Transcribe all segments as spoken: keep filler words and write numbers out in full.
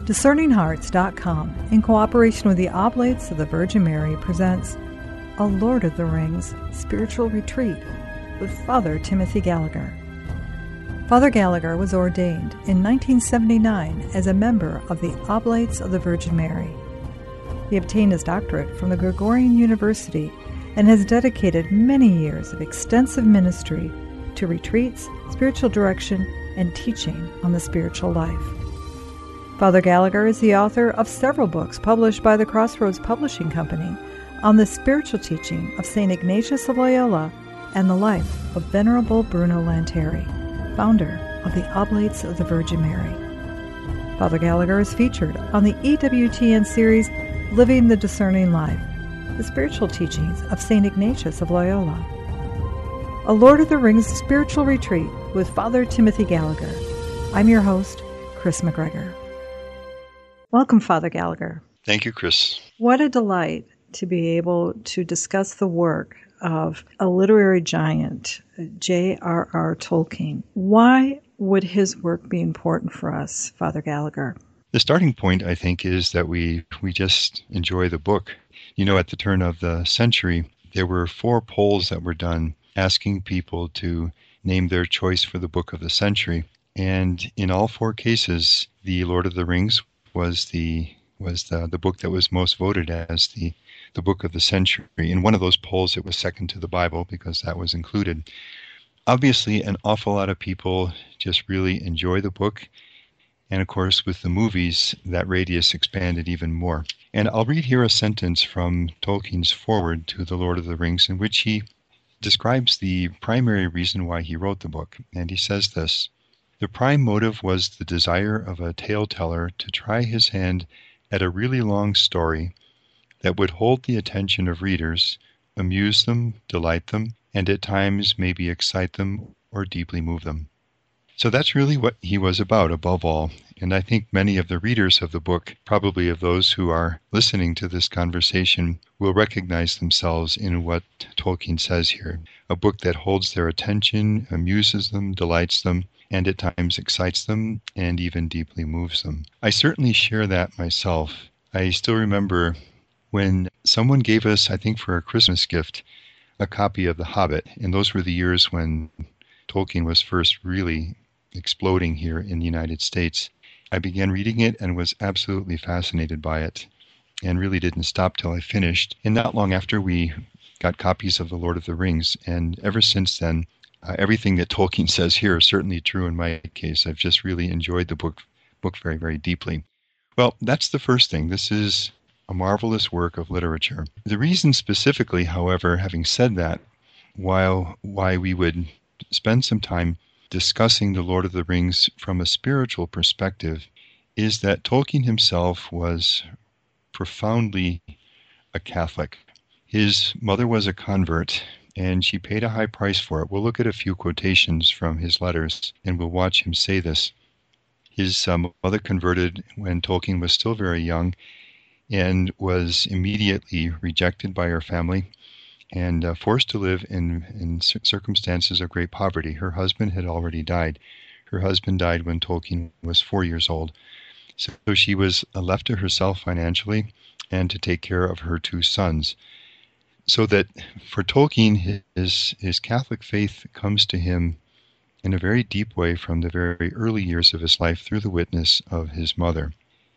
Discerning Hearts dot com, in cooperation with the Oblates of the Virgin Mary, presents A Lord of the Rings Spiritual Retreat with Father Timothy Gallagher. Father Gallagher was ordained in nineteen seventy-nine as a member of the Oblates of the Virgin Mary. He obtained his doctorate from the Gregorian University and has dedicated many years of extensive ministry to retreats, spiritual direction, and teaching on the spiritual life. Father Gallagher is the author of several books published by the Crossroads Publishing Company on the spiritual teaching of Saint Ignatius of Loyola and the life of Venerable Bruno Lanteri, founder of the Oblates of the Virgin Mary. Father Gallagher is featured on the E W T N series Living the Discerning Life, the spiritual teachings of Saint Ignatius of Loyola. A Lord of the Rings Spiritual Retreat with Father Timothy Gallagher. I'm your host, Chris McGregor. Welcome, Father Gallagher. Thank you, Chris. What a delight to be able to discuss the work of a literary giant, J R R Tolkien. Why would his work be important for us, Father Gallagher? The starting point, I think, is that we, we just enjoy the book. You know, at the turn of the century, there were four polls that were done asking people to name their choice for the book of the century. And in all four cases, The Lord of the Rings was the was the, the book that was most voted as the, the book of the century. In one of those polls, it was second to the Bible because that was included. Obviously, an awful lot of people just really enjoy the book. And of course, with the movies, that radius expanded even more. And I'll read here a sentence from Tolkien's foreword to The Lord of the Rings in which he describes the primary reason why he wrote the book. And he says this: "The prime motive was the desire of a tale-teller to try his hand at a really long story that would hold the attention of readers, amuse them, delight them, and at times maybe excite them or deeply move them." So that's really what he was about, above all. And I think many of the readers of the book, probably of those who are listening to this conversation, will recognize themselves in what Tolkien says here. A book that holds their attention, amuses them, delights them, and at times excites them, and even deeply moves them. I certainly share that myself. I still remember when someone gave us, I think for a Christmas gift, a copy of The Hobbit, and those were the years when Tolkien was first really exploding here in the United States. I began reading it and was absolutely fascinated by it, and really didn't stop till I finished. And not long after, we got copies of The Lord of the Rings, and ever since then, uh, everything that Tolkien says here is certainly true in my case. I've just really enjoyed the book, book very, very deeply. Well, that's the first thing. This is a marvelous work of literature. The reason specifically, however, having said that, while why we would spend some time discussing The Lord of the Rings from a spiritual perspective is that Tolkien himself was profoundly a Catholic. His mother was a convert, and she paid a high price for it. We'll look at a few quotations from his letters, and we'll watch him say this. His um, mother converted when Tolkien was still very young and was immediately rejected by her family and uh, forced to live in, in circumstances of great poverty. Her husband had already died. Her husband died when Tolkien was four years old. So she was uh, left to herself financially and to take care of her two sons. So that for Tolkien, his, his Catholic faith comes to him in a very deep way from the very early years of his life through the witness of his mother.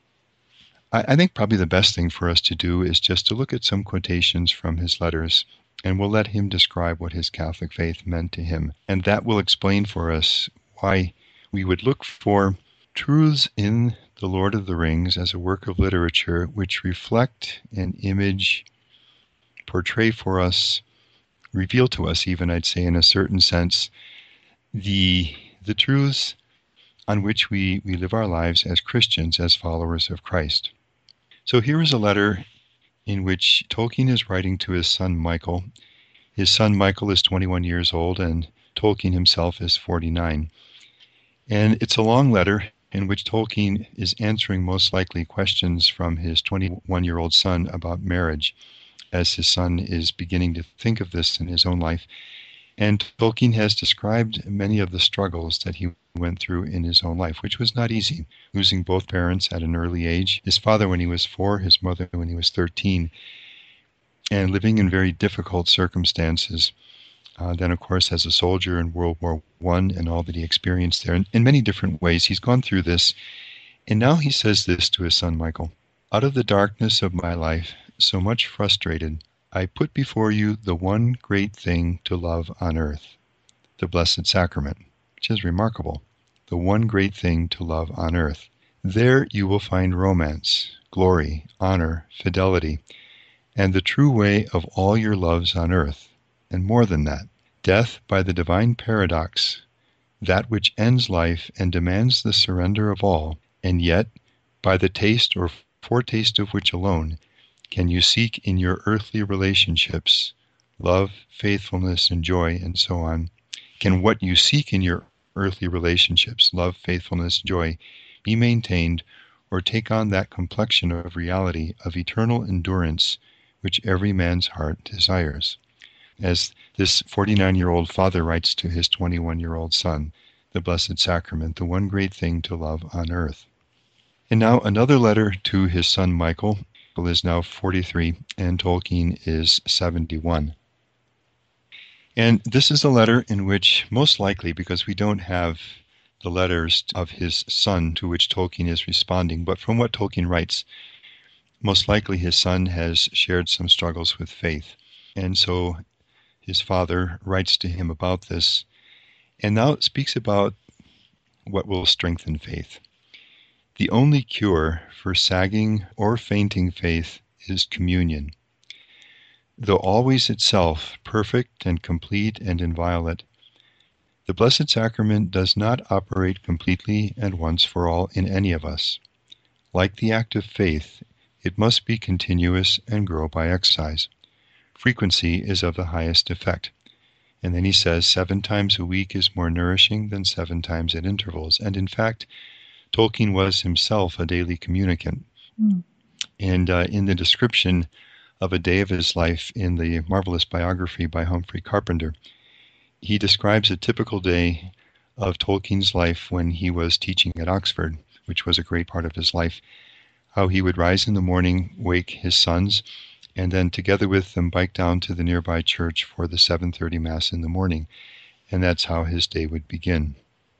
I, I think probably the best thing for us to do is just to look at some quotations from his letters, and we'll let him describe what his Catholic faith meant to him. And that will explain for us why we would look for truths in The Lord of the Rings as a work of literature which reflect and image, portray for us, reveal to us even, I'd say in a certain sense, the the truths on which we, we live our lives as Christians, as followers of Christ. So here is a letter in which Tolkien is writing to his son Michael. His son Michael is twenty-one years old, and Tolkien himself is forty-nine. And it's a long letter in which Tolkien is answering most likely questions from his twenty-one-year-old son about marriage, as his son is beginning to think of this in his own life. And Tolkien has described many of the struggles that he went through in his own life, which was not easy. Losing both parents at an early age, his father when he was four, his mother when he was thirteen, and living in very difficult circumstances. Uh, then, of course, as a soldier in World War One and all that he experienced there, in, in many different ways, he's gone through this. And now he says this to his son Michael: "Out of the darkness of my life, so much frustrated, I put before you the one great thing to love on earth, the Blessed Sacrament," which is remarkable. The one great thing to love on earth. "There you will find romance, glory, honor, fidelity, and the true way of all your loves on earth. And more than that, death by the divine paradox, that which ends life and demands the surrender of all, and yet, by the taste or foretaste of which alone, can you seek in your earthly relationships love, faithfulness, and joy, and so on. Can what you seek in your earthly relationships, love, faithfulness, joy, be maintained or take on that complexion of reality of eternal endurance which every man's heart desires?" As this forty-nine-year-old father writes to his twenty-one-year-old son, the Blessed Sacrament, the one great thing to love on earth. And now another letter to his son Michael. Michael is now forty-three and Tolkien is seventy-one. And this is a letter in which, most likely, because we don't have the letters of his son to which Tolkien is responding, but from what Tolkien writes, most likely his son has shared some struggles with faith. And so his father writes to him about this, and now it speaks about what will strengthen faith. "The only cure for sagging or fainting faith is communion. Though always itself perfect and complete and inviolate, the Blessed Sacrament does not operate completely and once for all in any of us. Like the act of faith, it must be continuous and grow by exercise. Frequency is of the highest effect." And then he says, seven times a week is more nourishing than seven times at intervals. And in fact, Tolkien was himself a daily communicant. Mm. And uh, in the description of a day of his life in the marvelous biography by Humphrey Carpenter, he describes a typical day of Tolkien's life when he was teaching at Oxford, which was a great part of his life, how he would rise in the morning, wake his sons, and then together with them bike down to the nearby church for the seven thirty Mass in the morning. And that's how his day would begin.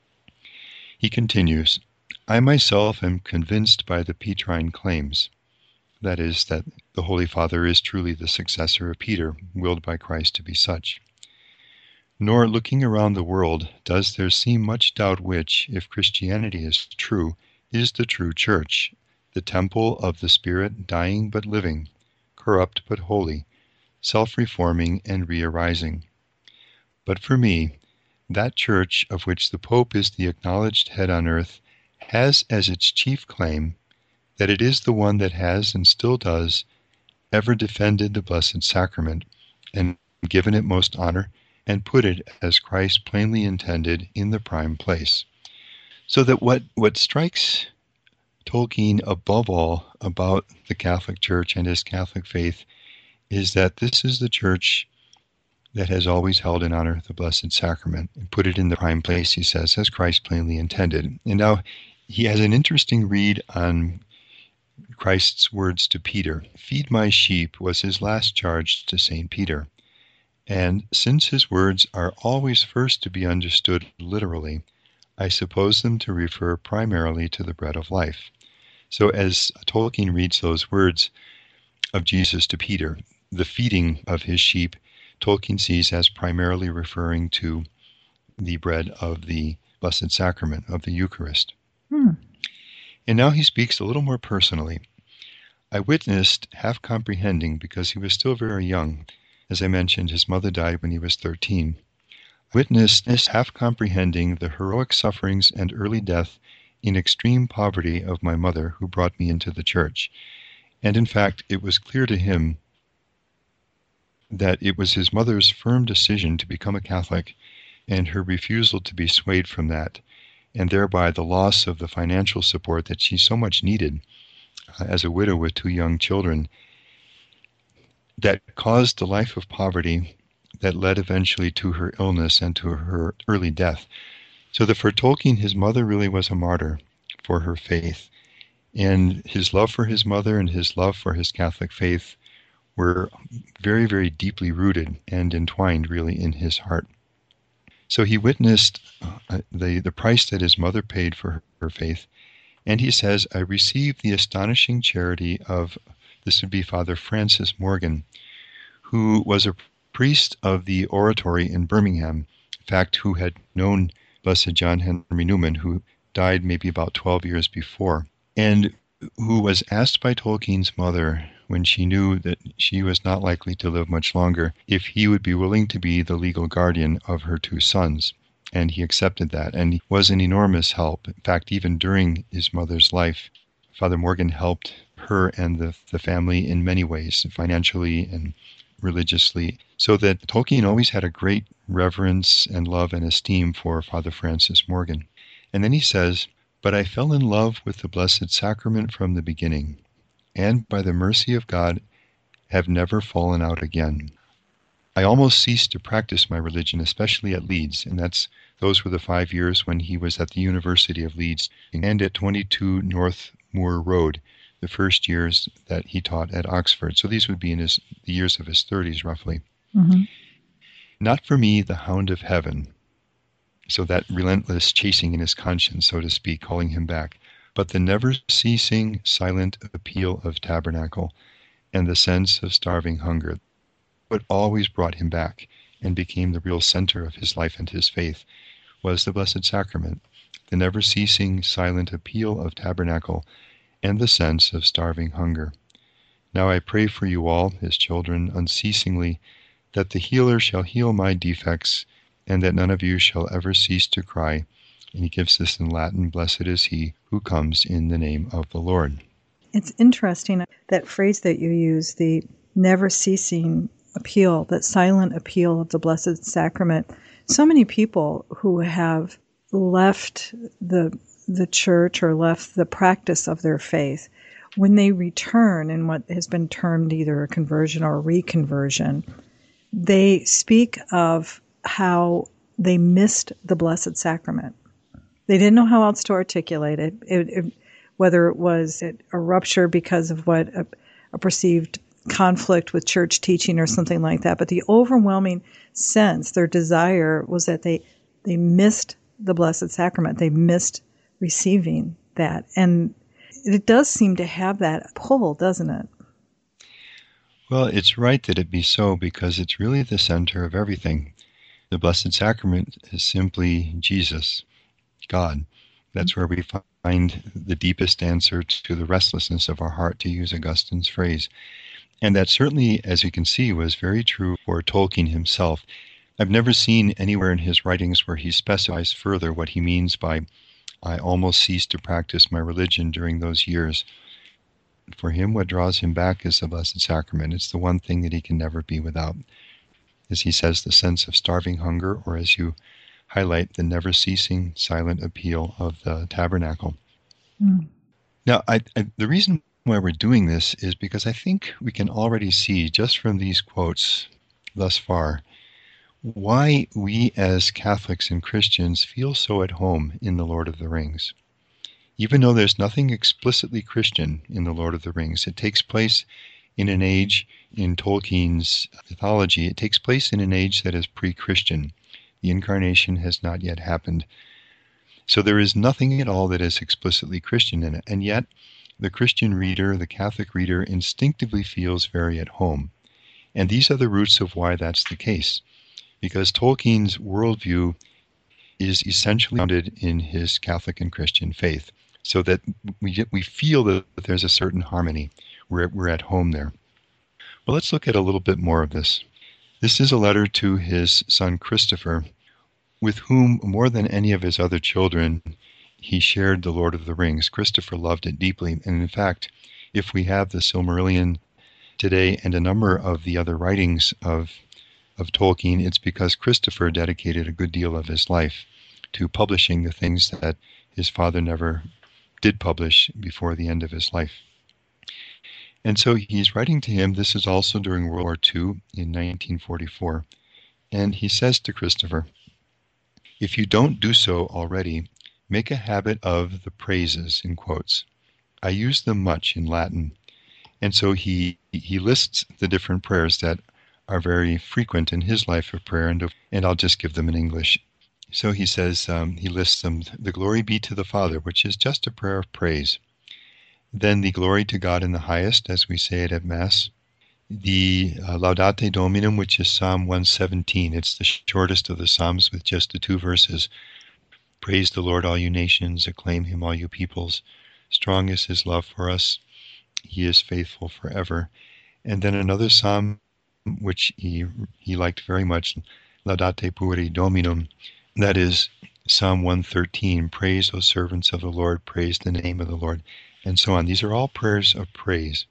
He continues, "I myself am convinced by the Petrine claims, that is, that the Holy Father is truly the successor of Peter, willed by Christ to be such. Nor, looking around the world, does there seem much doubt which, if Christianity is true, is the true church, the temple of the Spirit dying but living, corrupt but holy, self-reforming and re-arising. But for me, that church of which the Pope is the acknowledged head on earth has as its chief claim that it is the one that has and still does ever defended the Blessed Sacrament and given it most honor and put it, as Christ plainly intended, in the prime place." So that what, what strikes Tolkien above all about the Catholic Church and his Catholic faith is that this is the church that has always held in honor the Blessed Sacrament and put it in the prime place, he says, as Christ plainly intended. And now he has an interesting read on Christ's words to Peter. "Feed my sheep" was his last charge to Saint Peter. And since his words are always first to be understood literally, I suppose them to refer primarily to the bread of life. So as Tolkien reads those words of Jesus to Peter, the feeding of his sheep, Tolkien sees as primarily referring to the bread of the Blessed Sacrament, of the Eucharist. Hmm. And now he speaks a little more personally. "I witnessed, half comprehending, because he was still very young. As I mentioned, his mother died when he was thirteen. Witnessed, half comprehending, the heroic sufferings and early death in extreme poverty of my mother, who brought me into the church. And in fact, it was clear to him that it was his mother's firm decision to become a Catholic and her refusal to be swayed from that, and thereby the loss of the financial support that she so much needed uh, as a widow with two young children, that caused the life of poverty that led eventually to her illness and to her early death. So that for Tolkien, his mother really was a martyr for her faith. And his love for his mother and his love for his Catholic faith were very, very deeply rooted and entwined really in his heart. So he witnessed uh, the, the price that his mother paid for her, her faith. And he says, I received the astonishing charity of, this would be Father Francis Morgan, who was a priest of the Oratory in Birmingham, in fact, who had known Blessed John Henry Newman, who died maybe about twelve years before, and who was asked by Tolkien's mother, when she knew that she was not likely to live much longer, if he would be willing to be the legal guardian of her two sons. And he accepted that, and he was an enormous help. In fact, even during his mother's life, Father Morgan helped her and the, the family in many ways, financially and religiously, so that Tolkien always had a great reverence and love and esteem for Father Francis Morgan. And then he says, but I fell in love with the Blessed Sacrament from the beginning, and by the mercy of God have never fallen out again. I almost ceased to practice my religion, especially at Leeds, and that's those were the five years when he was at the University of Leeds and at twenty-two North Moor Road, the first years that he taught at Oxford. So these would be in his the years of his thirties, roughly. Mm-hmm. Not for me, the hound of heaven, so that relentless chasing in his conscience, so to speak, calling him back, but the never-ceasing silent appeal of tabernacle and the sense of starving hunger. What always brought him back and became the real center of his life and his faith was the Blessed Sacrament, the never-ceasing silent appeal of tabernacle and the sense of starving hunger. Now I pray for you all, his children, unceasingly, that the healer shall heal my defects, and that none of you shall ever cease to cry. And he gives this in Latin, blessed is he who comes in the name of the Lord. It's interesting, that phrase that you use, the never-ceasing appeal, that silent appeal of the Blessed Sacrament. So many people who have left the the church or left the practice of their faith, when they return in what has been termed either a conversion or a reconversion, they speak of how they missed the Blessed Sacrament. They didn't know how else to articulate it, it, it whether it was a rupture because of what a, a perceived conflict with church teaching or something like that. But the overwhelming sense, their desire, was that they they missed the Blessed Sacrament. They missed receiving that. And it does seem to have that pull, doesn't it? Well, it's right that it be so, because it's really the center of everything. The Blessed Sacrament is simply Jesus, God. That's where we find the deepest answer to the restlessness of our heart, to use Augustine's phrase. And that certainly, as you can see, was very true for Tolkien himself. I've never seen anywhere in his writings where he specifies further what he means by, I almost ceased to practice my religion during those years. For him, what draws him back is the Blessed Sacrament. It's the one thing that he can never be without. As he says, the sense of starving hunger, or as you highlight, the never-ceasing silent appeal of the tabernacle. Mm. Now, I, I, the reason why we're doing this is because I think we can already see, just from these quotes thus far, why we as Catholics and Christians feel so at home in The Lord of the Rings. Even though there's nothing explicitly Christian in The Lord of the Rings, it takes place in an age, in Tolkien's mythology, it takes place in an age that is pre-Christian. The incarnation has not yet happened. So there is nothing at all that is explicitly Christian in it. And yet, the Christian reader, the Catholic reader, instinctively feels very at home. And these are the roots of why that's the case. Because Tolkien's worldview is essentially founded in his Catholic and Christian faith, so that we get, we feel that there's a certain harmony. We're, we're at home there. Well, let's look at a little bit more of this. This is a letter to his son Christopher, with whom, more than any of his other children, he shared The Lord of the Rings. Christopher loved it deeply, and in fact, if we have the Silmarillion today and a number of the other writings of of Tolkien, it's because Christopher dedicated a good deal of his life to publishing the things that his father never did publish before the end of his life. And so he's writing to him. This is also during World War Two in nineteen forty-four. And he says to Christopher, if you don't do so already, make a habit of the praises, in quotes. I use them much in Latin. And so he he lists the different prayers that are very frequent in his life of prayer, and, and I'll just give them in English. So he says, um, he lists them, the glory be to the Father, which is just a prayer of praise. Then the glory to God in the highest, as we say it at Mass. The uh, Laudate Dominum, which is Psalm one seventeen. It's the shortest of the Psalms with just the two verses. Praise the Lord, all you nations. Acclaim him, all you peoples. Strong is his love for us. He is faithful forever. And then another Psalm, which he he liked very much, Laudate Pueri Dominum. That is Psalm one thirteen. Praise, O servants of the Lord. Praise the name of the Lord. And so on. These are all prayers of praise.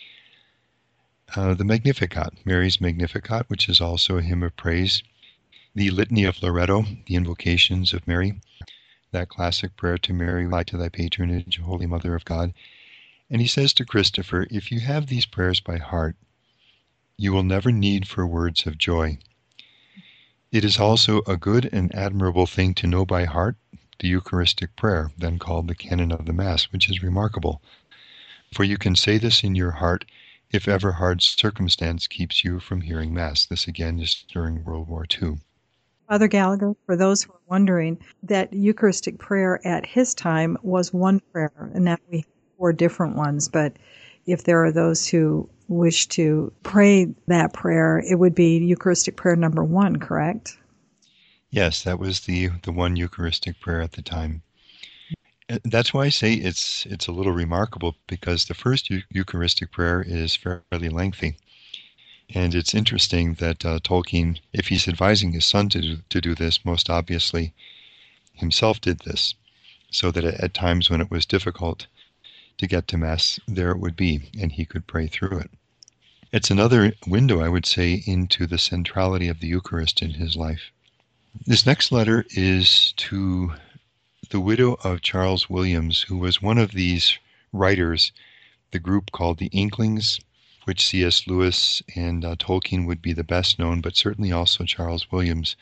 Uh, the Magnificat, Mary's Magnificat, which is also a hymn of praise. The Litany of Loretto, the invocations of Mary, that classic prayer to Mary, fly to thy patronage, Holy Mother of God. And he says to Christopher, if you have these prayers by heart, you will never need for words of joy. It is also a good and admirable thing to know by heart the Eucharistic prayer, then called the Canon of the Mass, which is remarkable. For you can say this in your heart if ever hard circumstance keeps you from hearing Mass. This again is during World War Two. Father Gallagher, for those who are wondering, that Eucharistic prayer at his time was one prayer, and now we have four different ones. But if there are those who wish to pray that prayer, it would be Eucharistic prayer number one, correct? Yes, that was the, the one Eucharistic prayer at the time. That's why I say it's it's a little remarkable, because the first Eucharistic prayer is fairly lengthy. And it's interesting that uh, Tolkien, if he's advising his son to do, to do this, most obviously himself did this, so that at times when it was difficult to get to Mass, there it would be, and he could pray through it. It's another window, I would say, into the centrality of the Eucharist in his life. This next letter is to the widow of Charles Williams, who was one of these writers, the group called the Inklings, which C S Lewis and uh, Tolkien would be the best known, but certainly also Charles Williams.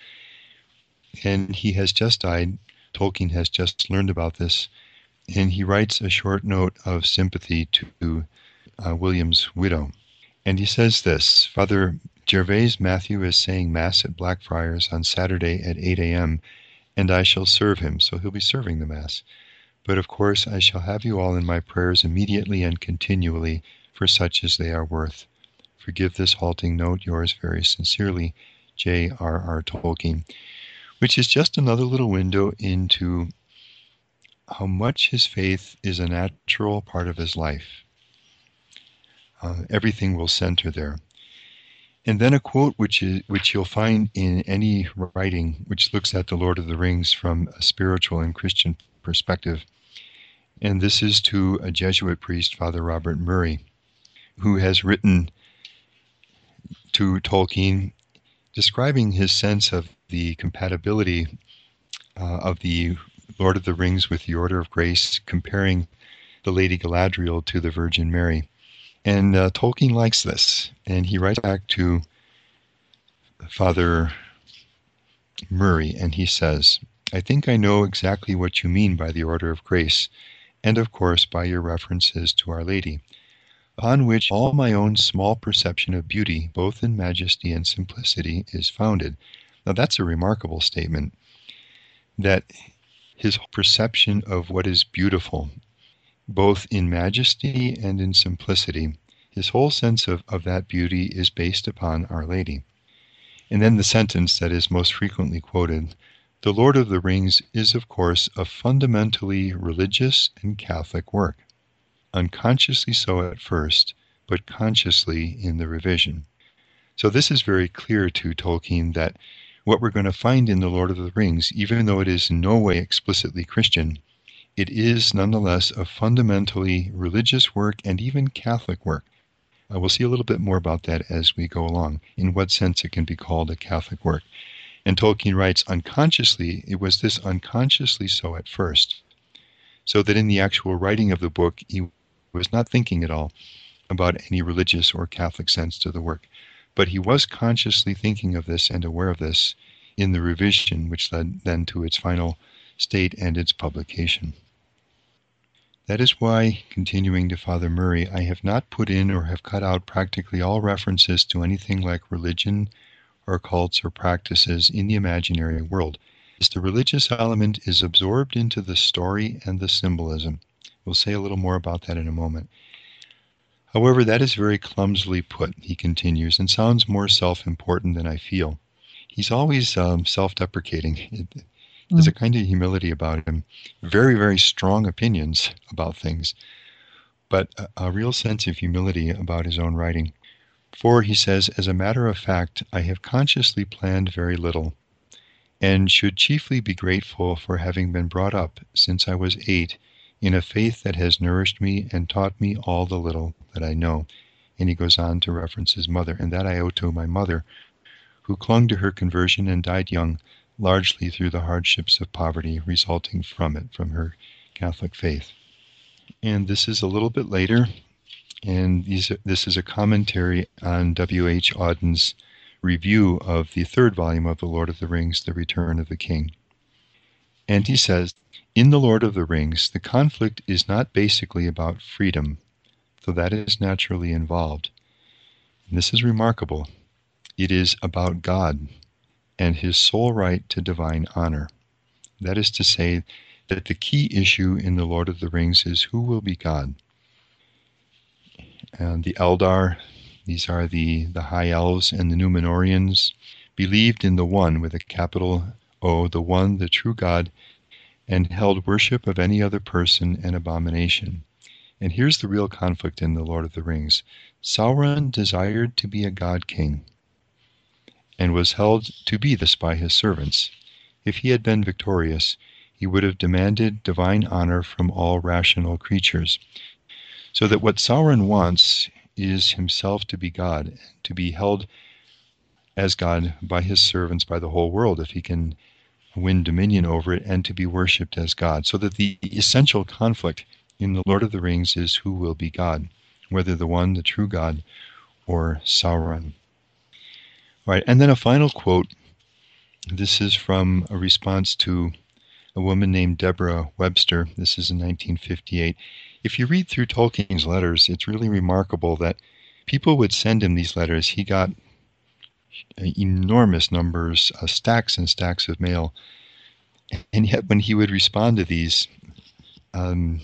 And he has just died. Tolkien has just learned about this, and he writes a short note of sympathy to uh, Williams' widow. And he says this, Father Gervais Matthew is saying Mass at Blackfriars on Saturday at eight a.m., and I shall serve him, so he'll be serving the Mass. But of course I shall have you all in my prayers immediately and continually, for such as they are worth. Forgive this halting note, yours very sincerely, J R R Tolkien, which is just another little window into how much his faith is a natural part of his life. Uh, everything will center there. And then a quote which is which you'll find in any writing which looks at the Lord of the Rings from a spiritual and Christian perspective. And this is to a Jesuit priest, Father Robert Murray, who has written to Tolkien describing his sense of the compatibility uh, of the Lord of the Rings with the Order of Grace, comparing the Lady Galadriel to the Virgin Mary. And uh, Tolkien likes this, and he writes back to Father Murray, and he says, I think I know exactly what you mean by the Order of Grace, and of course by your references to Our Lady, upon which all my own small perception of beauty, both in majesty and simplicity, is founded. Now that's a remarkable statement, that his perception of what is beautiful, both in majesty and in simplicity, his whole sense of, of that beauty is based upon Our Lady. And then the sentence that is most frequently quoted, the Lord of the Rings is, of course, a fundamentally religious and Catholic work, unconsciously so at first, but consciously in the revision. So this is very clear to Tolkien that what we're going to find in the Lord of the Rings, even though it is in no way explicitly Christian, it is nonetheless a fundamentally religious work and even Catholic work. Uh, we'll see a little bit more about that as we go along, in what sense it can be called a Catholic work. And Tolkien writes, unconsciously, it was this unconsciously so at first, so that in the actual writing of the book, he was not thinking at all about any religious or Catholic sense to the work. But he was consciously thinking of this and aware of this in the revision, which led then to its final state and its publication. That is why, continuing to Father Murray, I have not put in or have cut out practically all references to anything like religion or cults or practices in the imaginary world. As the religious element is absorbed into the story and the symbolism. We'll say a little more about that in a moment. However, that is very clumsily put, he continues, and sounds more self-important than I feel. He's always um, self-deprecating. There's a kind of humility about him. Very, very strong opinions about things, but a, a real sense of humility about his own writing. For, he says, as a matter of fact, I have consciously planned very little, and should chiefly be grateful for having been brought up, since I was eight, in a faith that has nourished me and taught me all the little that I know. And he goes on to reference his mother, and that I owe to my mother, who clung to her conversion and died young, largely through the hardships of poverty resulting from it, from her Catholic faith. And this is a little bit later, and these, this is a commentary on W H Auden's review of the third volume of The Lord of the Rings, The Return of the King. And he says, in The Lord of the Rings, the conflict is not basically about freedom, though that is naturally involved. And this is remarkable. It is about God and his sole right to divine honor. That is to say, that the key issue in The Lord of the Rings is who will be God. And the Eldar, these are the, the High Elves, and the Númenóreans, believed in the One with a capital O, the One, the true God, and held worship of any other person an abomination. And here's the real conflict in The Lord of the Rings. Sauron desired to be a god king, and was held to be this by his servants. If he had been victorious, he would have demanded divine honor from all rational creatures. So that what Sauron wants is himself to be God, to be held as God by his servants, by the whole world, if he can win dominion over it, and to be worshipped as God. So that the essential conflict in The Lord of the Rings is who will be God, whether the one, the true God, or Sauron. All right, and then a final quote. This is from a response to a woman named Deborah Webster. This is in nineteen fifty-eight. If you read through Tolkien's letters, it's really remarkable that people would send him these letters. He got enormous numbers, uh, stacks and stacks of mail. And yet when he would respond to these, um,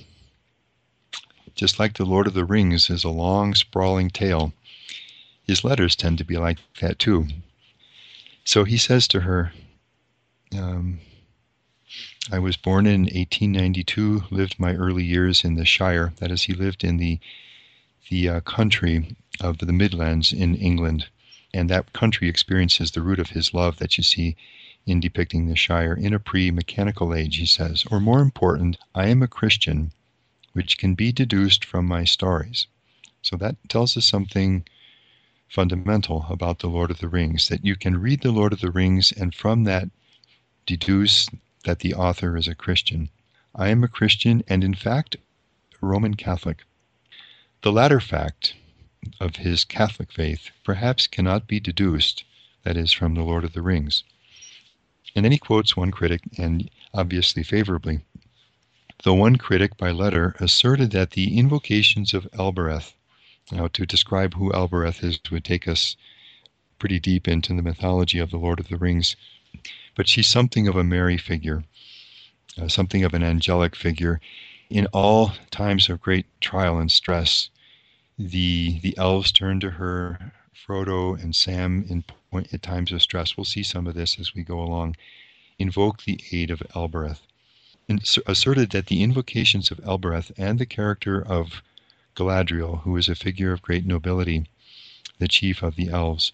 just like The Lord of the Rings is a long, sprawling tale, his letters tend to be like that too. So he says to her, um, I was born in eighteen ninety-two, lived my early years in the Shire. That is, he lived in the the uh, country of the Midlands in England. And that country experiences the root of his love that you see in depicting the Shire in a pre-mechanical age, he says. Or more important, I am a Christian, which can be deduced from my stories. So that tells us something fundamental about The Lord of the Rings, that you can read The Lord of the Rings and from that deduce that the author is a Christian. I am a Christian and in fact a Roman Catholic. The latter fact of his Catholic faith perhaps cannot be deduced, that is, from The Lord of the Rings. And then he quotes one critic, and obviously favorably. The one critic by letter asserted that the invocations of Elbereth, now to describe who Elbereth is would take us pretty deep into the mythology of The Lord of the Rings, but she's something of a Mary figure, uh, something of an angelic figure. In all times of great trial and stress, the the elves turn to her, Frodo and Sam in point, at times of stress. We'll see some of this as we go along. Invoke the aid of Elbereth, and asserted that the invocations of Elbereth and the character of Galadriel, who is a figure of great nobility, the chief of the elves,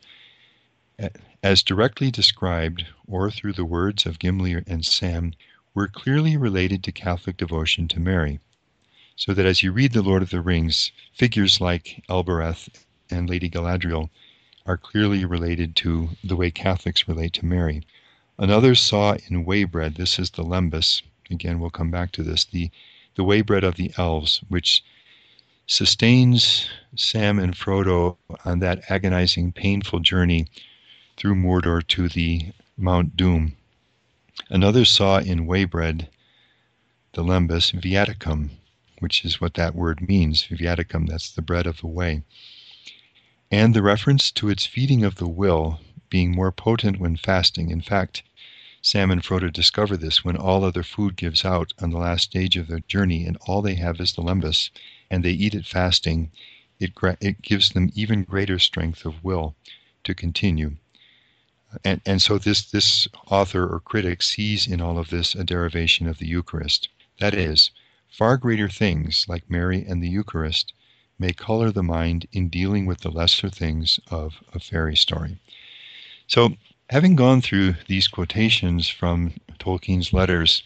as directly described, or through the words of Gimli and Sam, were clearly related to Catholic devotion to Mary. So that as you read The Lord of the Rings, figures like Elbereth and Lady Galadriel are clearly related to the way Catholics relate to Mary. Another saw in Waybread, this is the Lembas, again we'll come back to this, the, the Waybread of the elves, which sustains Sam and Frodo on that agonizing, painful journey through Mordor to the Mount Doom. Another saw in Waybread, the lembas, viaticum, which is what that word means, viaticum, that's the bread of the way. And the reference to its feeding of the will being more potent when fasting. In fact, Sam and Frodo discover this when all other food gives out on the last stage of their journey and all they have is the lembas, and they eat it fasting. It, it gives them even greater strength of will to continue. And, and so this, this author or critic sees in all of this a derivation of the Eucharist. That is, far greater things like Mary and the Eucharist may color the mind in dealing with the lesser things of a fairy story. So, having gone through these quotations from Tolkien's letters,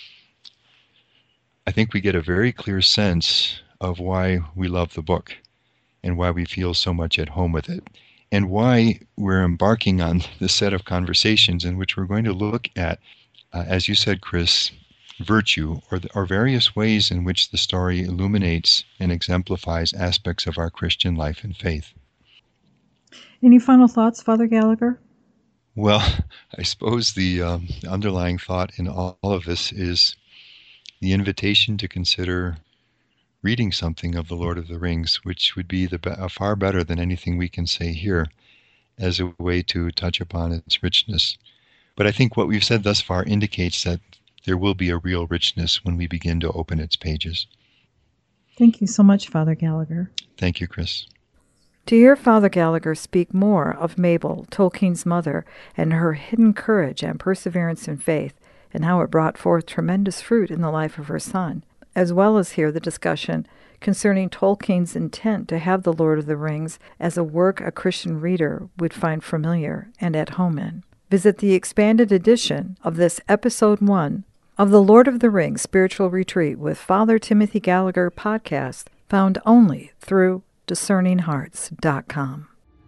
I think we get a very clear sense of why we love the book and why we feel so much at home with it, and why we're embarking on this set of conversations in which we're going to look at, uh, as you said, Chris, virtue, or, the, or various ways in which the story illuminates and exemplifies aspects of our Christian life and faith. Any final thoughts, Father Gallagher? Well, I suppose the um, underlying thought in all of this is the invitation to consider reading something of The Lord of the Rings, which would be the be- far better than anything we can say here as a way to touch upon its richness. But I think what we've said thus far indicates that there will be a real richness when we begin to open its pages. Thank you so much, Father Gallagher. Thank you, Chris. To hear Father Gallagher speak more of Mabel, Tolkien's mother, and her hidden courage and perseverance in faith, and how it brought forth tremendous fruit in the life of her son, as well as hear the discussion concerning Tolkien's intent to have The Lord of the Rings as a work a Christian reader would find familiar and at home in, visit the expanded edition of this Episode one of the Lord of the Rings Spiritual Retreat with Father Timothy Gallagher podcast, found only through discerning hearts dot com.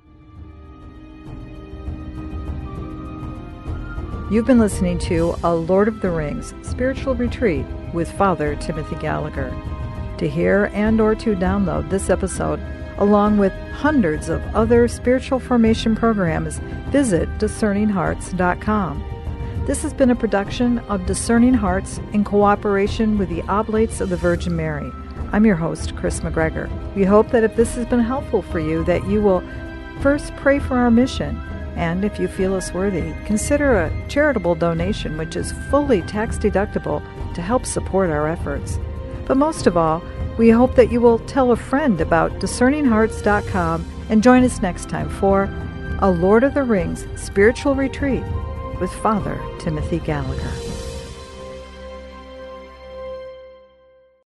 You've been listening to A Lord of the Rings Spiritual Retreat with Father Timothy Gallagher. To hear and or to download this episode, along with hundreds of other spiritual formation programs, visit discerning hearts dot com. This has been a production of Discerning Hearts in cooperation with the Oblates of the Virgin Mary. I'm your host, Chris McGregor. We hope that if this has been helpful for you, that you will first pray for our mission, and if you feel us worthy, consider a charitable donation which is fully tax-deductible to help support our efforts. But most of all, we hope that you will tell a friend about discerning hearts dot com and join us next time for A Lord of the Rings Spiritual Retreat with Father Timothy Gallagher.